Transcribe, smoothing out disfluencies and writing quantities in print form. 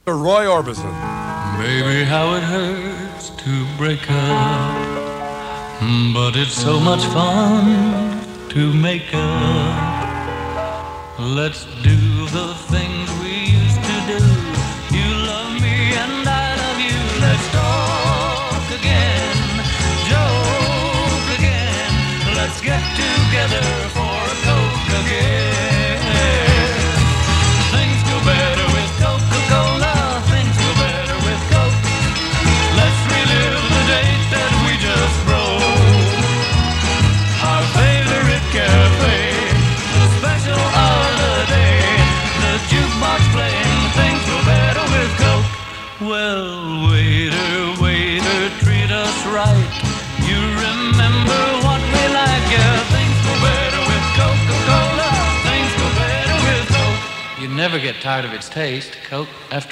Roy Orbison. Baby, how it hurts to break up, but it's so much fun to make up. Let's do the things we used to do. You love me and I love you. Let's talk again, joke again. Let's get together for a Coke again. Things go better with Coca-Cola. Things go better with Coke. Let's relive the date that we just broke. Our favorite cafe, the special hour of the day, the jukebox playing. Things go better with Coke. Well, waiter, waiter, treat us right. You remember what we like. Yeah, things go better with Coca-Cola. Things go better with Coke. You never get tired of its taste. Coke after